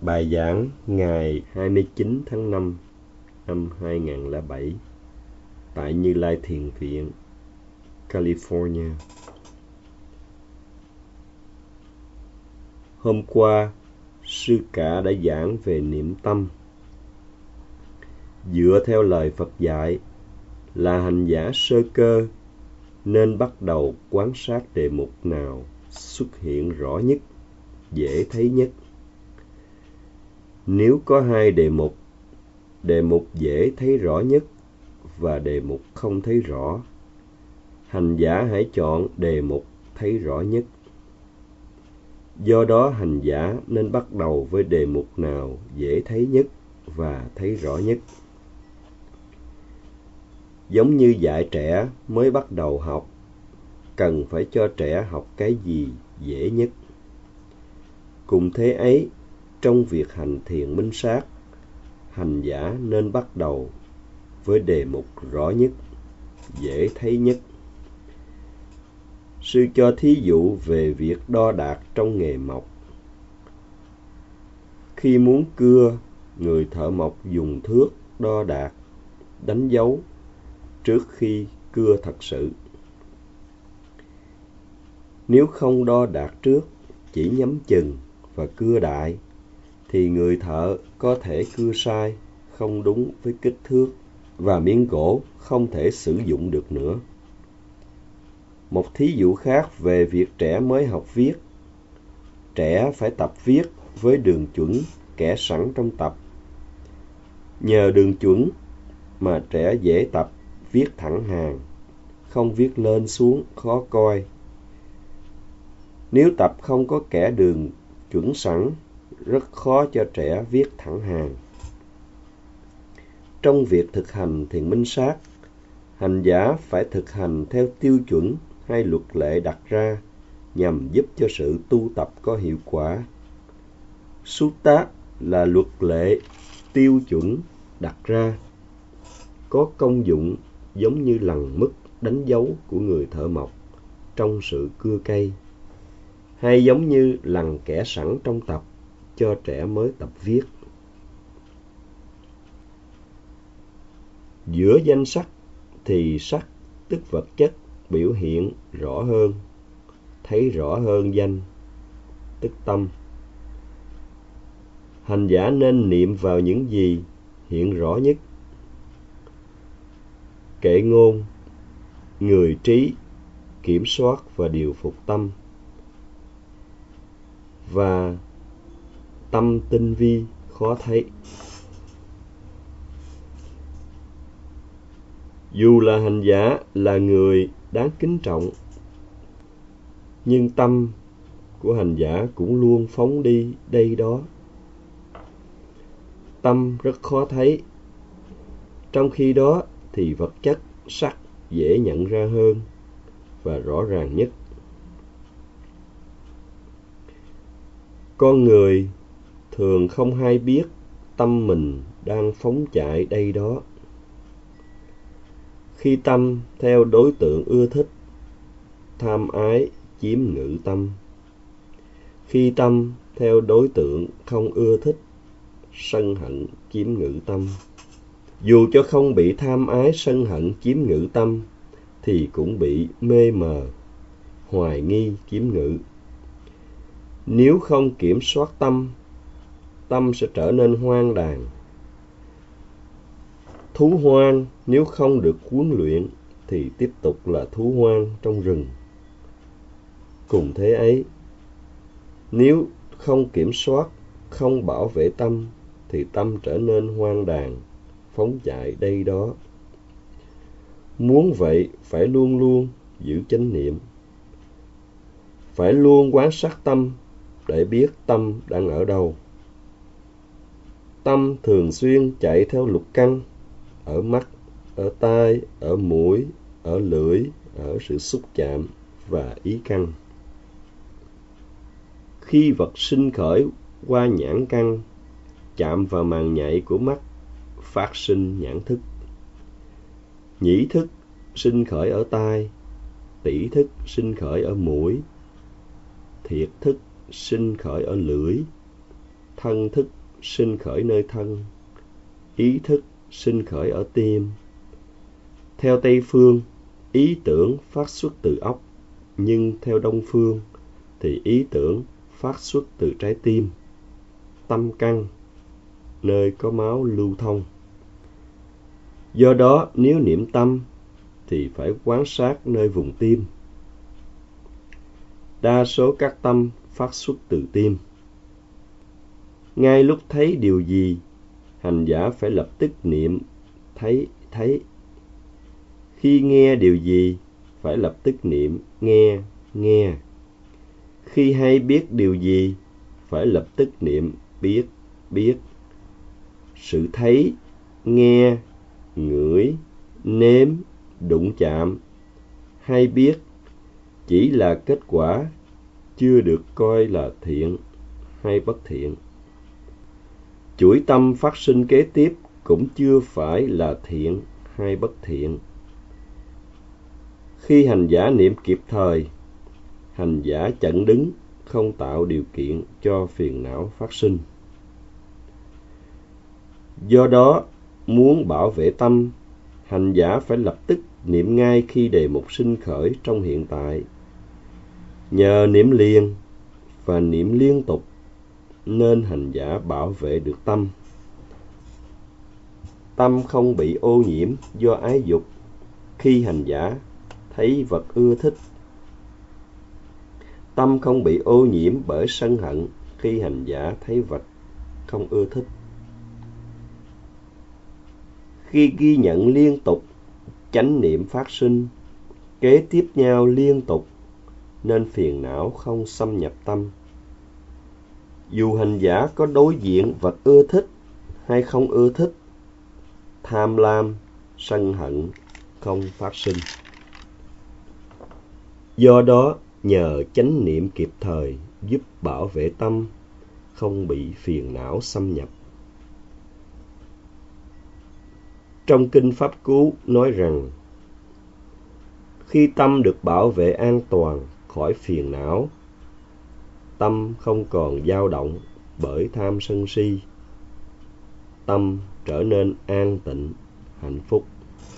Bài giảng ngày 29 tháng 5 năm 2007 tại Như Lai Thiền Viện, California. Hôm qua, Sư Cả đã giảng về niệm tâm. Dựa theo lời Phật dạy là hành giả sơ cơ nên bắt đầu quan sát đề mục nào xuất hiện rõ nhất, dễ thấy nhất. Nếu có hai đề mục dễ thấy rõ nhất và đề mục không thấy rõ, hành giả hãy chọn đề mục thấy rõ nhất. Do đó hành giả nên bắt đầu với đề mục nào dễ thấy nhất và thấy rõ nhất. Giống như dạy trẻ mới bắt đầu học, cần phải cho trẻ học cái gì dễ nhất. Cùng thế ấy, trong việc hành thiền minh sát, hành giả nên bắt đầu với đề mục rõ nhất, dễ thấy nhất. Sư cho thí dụ về việc đo đạc trong nghề mộc. Khi muốn cưa, người thợ mộc dùng thước đo đạc, đánh dấu trước khi cưa thật sự. Nếu không đo đạc trước, chỉ nhắm chừng và cưa đại, thì người thợ có thể cưa sai, không đúng với kích thước, và miếng gỗ không thể sử dụng được nữa. Một thí dụ khác về việc trẻ mới học viết. Trẻ phải tập viết với đường chuẩn kẻ sẵn trong tập. Nhờ đường chuẩn mà trẻ dễ tập viết thẳng hàng, không viết lên xuống khó coi. Nếu tập không có kẻ đường chuẩn sẵn, rất khó cho trẻ viết thẳng hàng. Trong việc thực hành thiền minh sát, hành giả phải thực hành theo tiêu chuẩn hay luật lệ đặt ra nhằm giúp cho sự tu tập có hiệu quả. Sutta là luật lệ, tiêu chuẩn đặt ra, có công dụng giống như lằn mức đánh dấu của người thợ mộc trong sự cưa cây, hay giống như lằn kẻ sẵn trong tập cho trẻ mới tập viết. Giữa danh sắc thì sắc tức vật chất biểu hiện rõ hơn, thấy rõ hơn danh, tức tâm. Hành giả nên niệm vào những gì hiện rõ nhất. Kệ ngôn, người trí, kiểm soát và điều phục tâm, và tâm tinh vi, khó thấy. Dù là hành giả là người đáng kính trọng, nhưng tâm của hành giả cũng luôn phóng đi đây đó. Tâm rất khó thấy, trong khi đó thì vật chất, sắc dễ nhận ra hơn và rõ ràng nhất. Con người thường không hay biết tâm mình đang phóng chạy đây đó. Khi tâm theo đối tượng ưa thích, tham ái chiếm ngự tâm. Khi tâm theo đối tượng không ưa thích, sân hận chiếm ngự tâm. Dù cho không bị tham ái sân hận chiếm ngự tâm, thì cũng bị mê mờ, hoài nghi chiếm ngự. Nếu không kiểm soát tâm, tâm sẽ trở nên hoang đàn. Thú hoang nếu không được huấn luyện thì tiếp tục là thú hoang trong rừng. Cùng thế ấy, nếu không kiểm soát, không bảo vệ tâm, thì tâm trở nên hoang đàn, phóng chạy đây đó. Muốn vậy, phải luôn luôn giữ chánh niệm. Phải luôn quan sát tâm để biết tâm đang ở đâu. Tâm thường xuyên chạy theo lục căn, ở mắt, ở tai, ở mũi, ở lưỡi, ở sự xúc chạm và ý căn. Khi vật sinh khởi qua nhãn căn, chạm vào màng nhạy của mắt, phát sinh nhãn thức. Nhĩ thức sinh khởi ở tai, tỷ thức sinh khởi ở mũi, thiệt thức sinh khởi ở lưỡi, thân thức sinh khởi nơi thân, ý thức sinh khởi ở tim. Theo Tây phương, ý tưởng phát xuất từ óc, nhưng theo Đông phương thì ý tưởng phát xuất từ trái tim, tâm căn, nơi có máu lưu thông. Do đó, nếu niệm tâm thì phải quan sát nơi vùng tim. Đa số các tâm phát xuất từ tim. Ngay lúc thấy điều gì, hành giả phải lập tức niệm thấy thấy. Khi nghe điều gì, phải lập tức niệm nghe nghe. Khi hay biết điều gì, phải lập tức niệm biết biết. Sự thấy, nghe, ngửi, nếm, đụng chạm, hay biết chỉ là kết quả, chưa được coi là thiện hay bất thiện. Chuỗi tâm phát sinh kế tiếp cũng chưa phải là thiện hay bất thiện. Khi hành giả niệm kịp thời, hành giả chặn đứng, không tạo điều kiện cho phiền não phát sinh. Do đó, muốn bảo vệ tâm, hành giả phải lập tức niệm ngay khi đề mục sinh khởi trong hiện tại. Nhờ niệm liền và niệm liên tục nên hành giả bảo vệ được tâm. Tâm không bị ô nhiễm do ái dục khi hành giả thấy vật ưa thích. Tâm không bị ô nhiễm bởi sân hận khi hành giả thấy vật không ưa thích. Khi ghi nhận liên tục, chánh niệm phát sinh, kế tiếp nhau liên tục, nên phiền não không xâm nhập tâm. Dù hành giả có đối diện vật ưa thích hay không ưa thích, tham lam, sân hận không phát sinh. Do đó, nhờ chánh niệm kịp thời giúp bảo vệ tâm, không bị phiền não xâm nhập. Trong Kinh Pháp Cú nói rằng, khi tâm được bảo vệ an toàn khỏi phiền não, tâm không còn dao động bởi tham sân si, tâm trở nên an tịnh, hạnh phúc.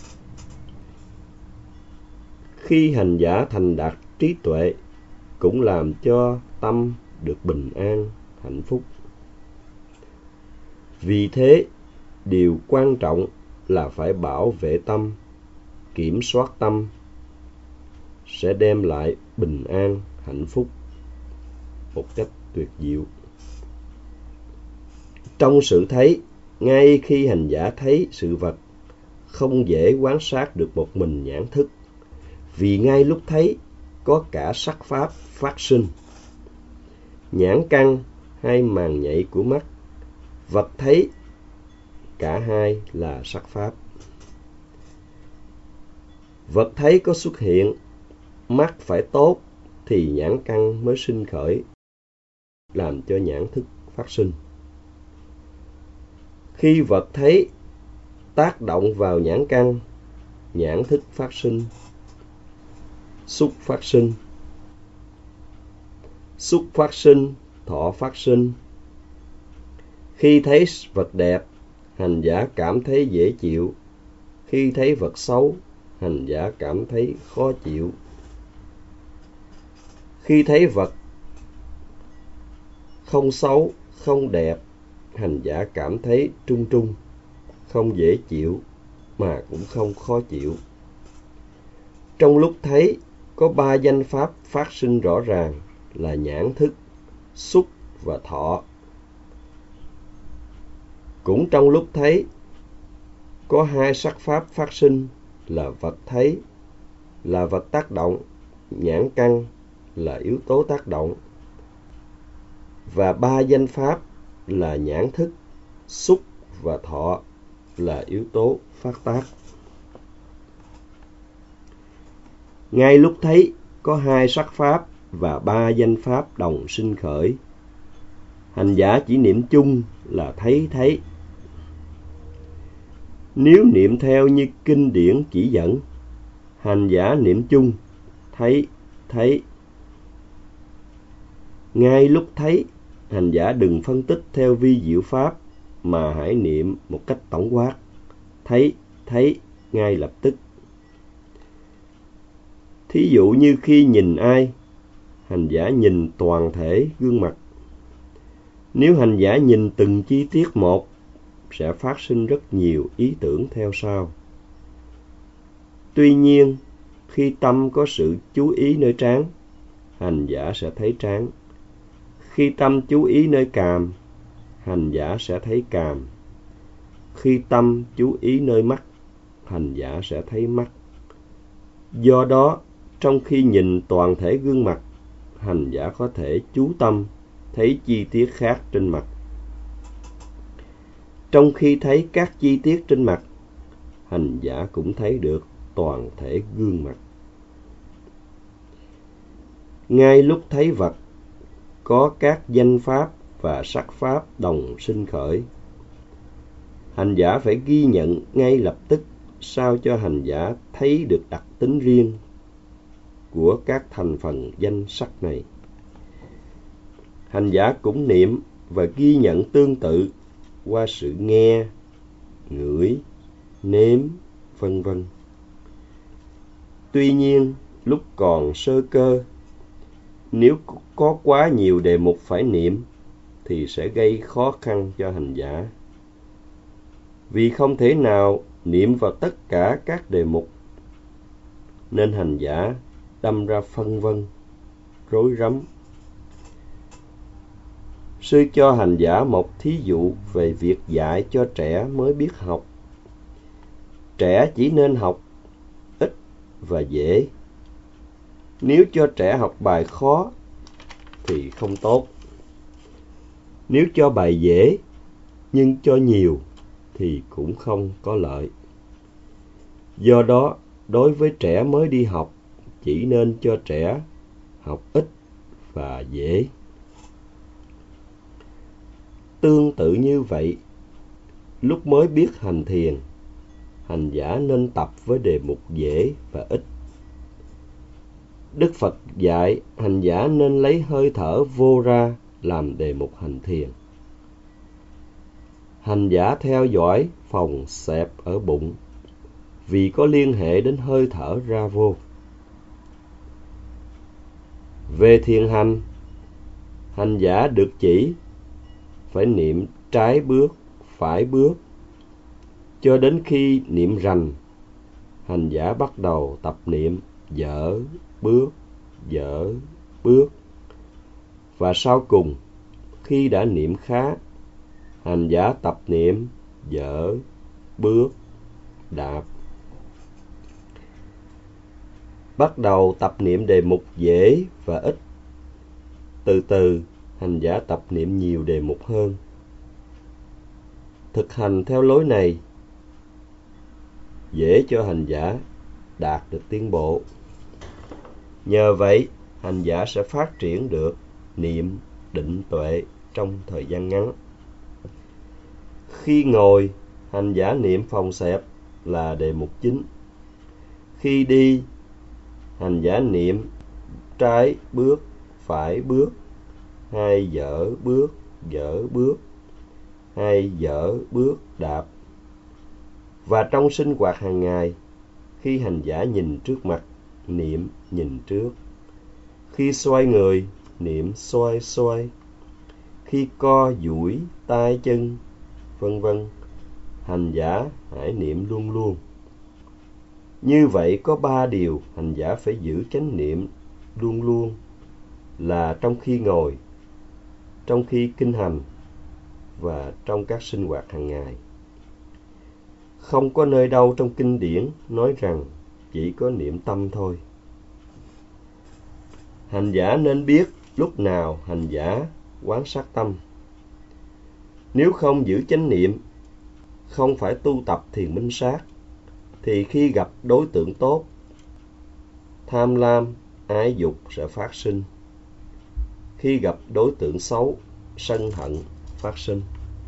Khi hành giả thành đạt trí tuệ, cũng làm cho tâm được bình an, hạnh phúc. Vì thế, điều quan trọng là phải bảo vệ tâm, kiểm soát tâm, sẽ đem lại bình an, hạnh phúc một cách tuyệt diệu. Trong sự thấy, ngay khi hành giả thấy sự vật, không dễ quan sát được một mình nhãn thức, vì ngay lúc thấy có cả sắc pháp phát sinh. Nhãn căn hay màng nhạy của mắt, vật thấy, cả hai là sắc pháp. Vật thấy có xuất hiện, mắt phải tốt thì nhãn căn mới sinh khởi, làm cho nhãn thức phát sinh. Khi vật thấy tác động vào nhãn căn, nhãn thức phát sinh, xúc phát sinh. Xúc phát sinh, thọ phát sinh. Khi thấy vật đẹp, hành giả cảm thấy dễ chịu. Khi thấy vật xấu, hành giả cảm thấy khó chịu. Khi thấy vật không xấu, không đẹp, hành giả cảm thấy trung trung, không dễ chịu mà cũng không khó chịu. Trong lúc thấy, có ba danh pháp phát sinh rõ ràng là nhãn thức, xúc và thọ. Cũng trong lúc thấy, có hai sắc pháp phát sinh là vật thấy, là vật tác động, nhãn căn là yếu tố tác động. Và ba danh pháp là nhãn thức, xúc và thọ là yếu tố phát tác. Ngay lúc thấy, có hai sắc pháp và ba danh pháp đồng sinh khởi. Hành giả chỉ niệm chung là thấy thấy. Nếu niệm theo như kinh điển chỉ dẫn, hành giả niệm chung thấy thấy. Ngay lúc thấy, hành giả đừng phân tích theo vi diệu pháp, mà hãy niệm một cách tổng quát. Thấy ngay lập tức. Thí dụ như khi nhìn ai, hành giả nhìn toàn thể gương mặt. Nếu hành giả nhìn từng chi tiết một, sẽ phát sinh rất nhiều ý tưởng theo sau. Tuy nhiên, khi tâm có sự chú ý nơi trán, hành giả sẽ thấy trán. Khi tâm chú ý nơi cằm, hành giả sẽ thấy cằm. Khi tâm chú ý nơi mắt, hành giả sẽ thấy mắt. Do đó, trong khi nhìn toàn thể gương mặt, hành giả có thể chú tâm thấy chi tiết khác trên mặt. Trong khi thấy các chi tiết trên mặt, hành giả cũng thấy được toàn thể gương mặt. Ngay lúc thấy vật, có các danh pháp và sắc pháp đồng sinh khởi. Hành giả phải ghi nhận ngay lập tức, sao cho hành giả thấy được đặc tính riêng của các thành phần danh sắc này. Hành giả cũng niệm và ghi nhận tương tự qua sự nghe, ngửi, nếm, vân vân. Tuy nhiên, lúc còn sơ cơ, nếu có quá nhiều đề mục phải niệm, thì sẽ gây khó khăn cho hành giả. Vì không thể nào niệm vào tất cả các đề mục, nên hành giả đâm ra phân vân, rối rắm. Sư cho hành giả một thí dụ về việc dạy cho trẻ mới biết học. Trẻ chỉ nên học ít và dễ. Nếu cho trẻ học bài khó thì không tốt. Nếu cho bài dễ nhưng cho nhiều thì cũng không có lợi. Do đó, đối với trẻ mới đi học, chỉ nên cho trẻ học ít và dễ. Tương tự như vậy, lúc mới biết hành thiền, hành giả nên tập với đề mục dễ và ít. Đức Phật dạy hành giả nên lấy hơi thở vô ra làm đề mục hành thiền. Hành giả theo dõi phòng xẹp ở bụng, vì có liên hệ đến hơi thở ra vô. Về thiền hành, hành giả được chỉ phải niệm trái bước, phải bước, cho đến khi niệm rành, hành giả bắt đầu tập niệm dở bước. Và sau cùng, khi đã niệm khá, hành giả tập niệm dở bước đạp. Bắt đầu tập niệm đề mục dễ và ít. Từ từ, hành giả tập niệm nhiều đề mục hơn. Thực hành theo lối này dễ cho hành giả đạt được tiến bộ. Nhờ vậy, hành giả sẽ phát triển được niệm định tuệ trong thời gian ngắn. Khi ngồi, hành giả niệm phòng xẹp là đề mục chính. Khi đi, hành giả niệm trái bước, phải bước, hay dở bước, hay dở bước đạp. Và trong sinh hoạt hàng ngày, khi hành giả nhìn trước mặt, niệm nhìn trước. Khi xoay người, niệm xoay. Khi co duỗi tay chân, vân vân, hành giả hãy niệm luôn luôn. Như vậy có 3 điều hành giả phải giữ chánh niệm luôn luôn, là trong khi ngồi, trong khi kinh hành và trong các sinh hoạt hàng ngày. Không có nơi đâu trong kinh điển nói rằng chỉ có niệm tâm thôi. Hành giả nên biết lúc nào hành giả quán sát tâm. Nếu không giữ chánh niệm, không phải tu tập thiền minh sát, thì khi gặp đối tượng tốt, tham lam, ái dục sẽ phát sinh. Khi gặp đối tượng xấu, sân hận phát sinh.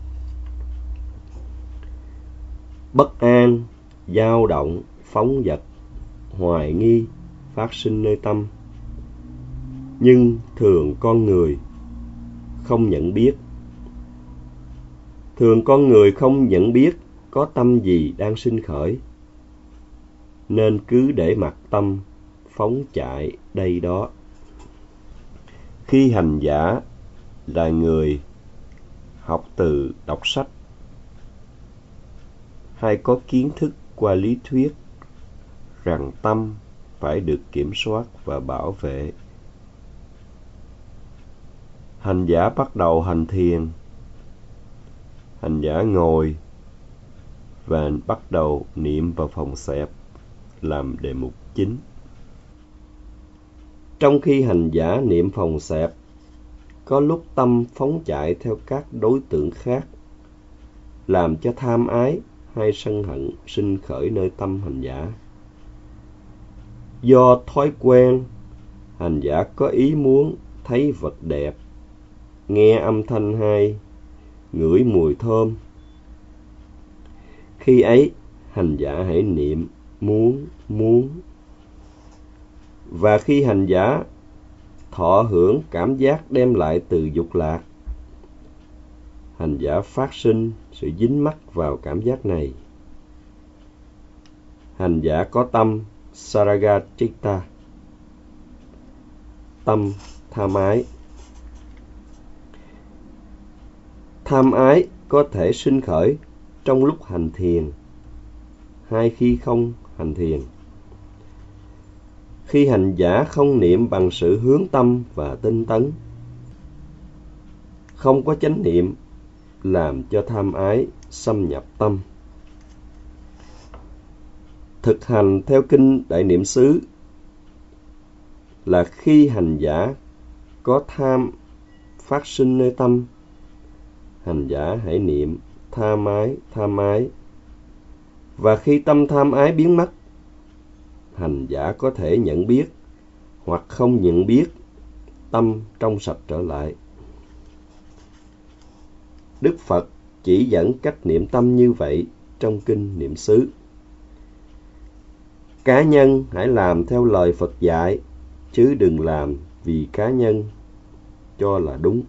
Bất an, dao động, phóng dật, hoài nghi phát sinh nơi tâm. Nhưng thường con người không nhận biết. Thường con người không nhận biết có tâm gì đang sinh khởi, nên cứ để mặc tâm phóng chạy đây đó. Khi hành giả là người học từ đọc sách hay có kiến thức qua lý thuyết rằng tâm phải được kiểm soát và bảo vệ, hành giả bắt đầu hành thiền. Hành giả ngồi và bắt đầu niệm vào phòng xẹp làm đề mục chính. Trong khi hành giả niệm phòng xẹp, có lúc tâm phóng chạy theo các đối tượng khác, làm cho tham ái hay sân hận sinh khởi nơi tâm hành giả. Do thói quen, hành giả có ý muốn thấy vật đẹp, nghe âm thanh hay, ngửi mùi thơm. Khi ấy, hành giả hãy niệm muốn. Và khi hành giả thọ hưởng cảm giác đem lại từ dục lạc, hành giả phát sinh sự dính mắc vào cảm giác này. Hành giả có tâm Saragacitta, tâm tham ái. Tham ái có thể sinh khởi trong lúc hành thiền hay khi không hành thiền. Khi hành giả không niệm bằng sự hướng tâm và tinh tấn, không có chánh niệm làm cho tham ái xâm nhập tâm. Thực hành theo kinh Đại Niệm xứ là khi hành giả có tham phát sinh nơi tâm, hành giả hãy niệm tham ái. Và khi tâm tham ái biến mất, hành giả có thể nhận biết hoặc không nhận biết tâm trong sạch trở lại. Đức Phật chỉ dẫn cách niệm tâm như vậy trong kinh Niệm xứ. Cá nhân hãy làm theo lời Phật dạy, chứ đừng làm vì cá nhân cho là đúng.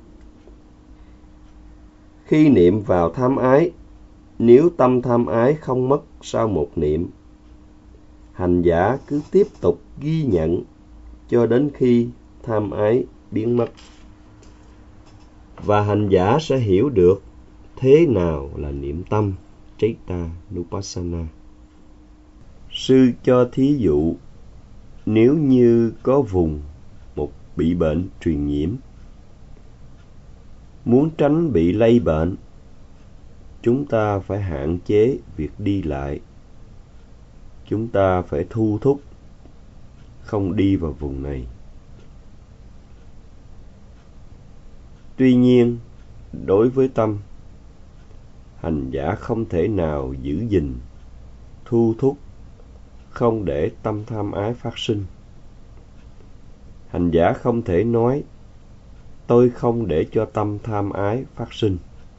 Khi niệm vào tham ái, nếu tâm tham ái không mất sau một niệm, hành giả cứ tiếp tục ghi nhận cho đến khi tham ái biến mất. Và hành giả sẽ hiểu được thế nào là niệm tâm Citta Nupassana. Sư cho thí dụ, nếu như có vùng một bị bệnh truyền nhiễm, muốn tránh bị lây bệnh, chúng ta phải hạn chế việc đi lại. Chúng ta phải thu thúc không đi vào vùng này. Tuy nhiên, đối với tâm, hành giả không thể nào giữ gìn, thu thúc, không để tâm tham ái phát sinh. Hành giả không thể nói, tôi không để cho tâm tham ái phát sinh.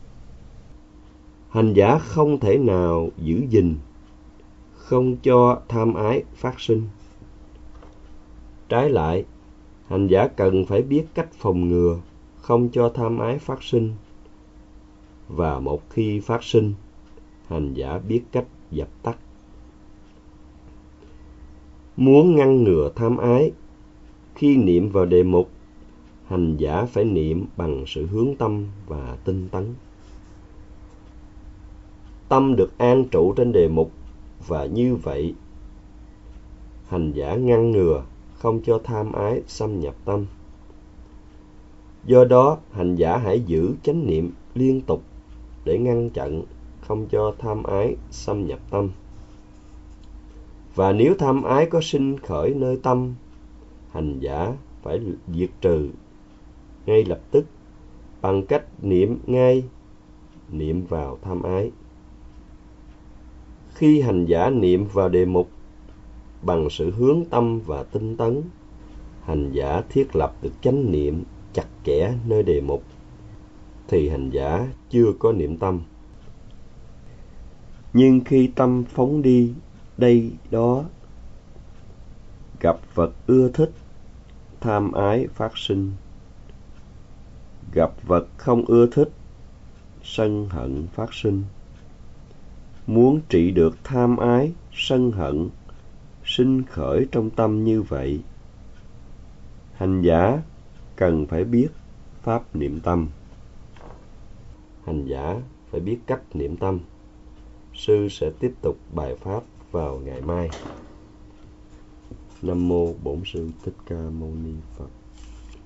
Hành giả không thể nào giữ gìn, không cho tham ái phát sinh. Trái lại, hành giả cần phải biết cách phòng ngừa, không cho tham ái phát sinh. Và một khi phát sinh, hành giả biết cách dập tắt. Muốn ngăn ngừa tham ái, khi niệm vào đề mục, hành giả phải niệm bằng sự hướng tâm và tinh tấn. Tâm được an trụ trên đề mục, và như vậy, hành giả ngăn ngừa không cho tham ái xâm nhập tâm. Do đó, hành giả hãy giữ chánh niệm liên tục để ngăn chặn không cho tham ái xâm nhập tâm. Và nếu tham ái có sinh khởi nơi tâm, hành giả phải diệt trừ ngay lập tức bằng cách niệm vào tham ái. Khi hành giả niệm vào đề mục bằng sự hướng tâm và tinh tấn, hành giả thiết lập được chánh niệm chặt chẽ nơi đề mục, thì hành giả chưa có niệm tâm. Nhưng khi tâm phóng đi đây đó, gặp vật ưa thích, tham ái phát sinh, Gặp vật không ưa thích, sân hận phát sinh. Muốn trị được tham ái, sân hận sinh khởi trong tâm như vậy, hành giả cần phải biết pháp niệm tâm. Hành giả phải biết cách niệm tâm. Sư sẽ tiếp tục bài pháp vào ngày mai. Nam mô Bổn Sư Thích Ca Mâu Ni Phật.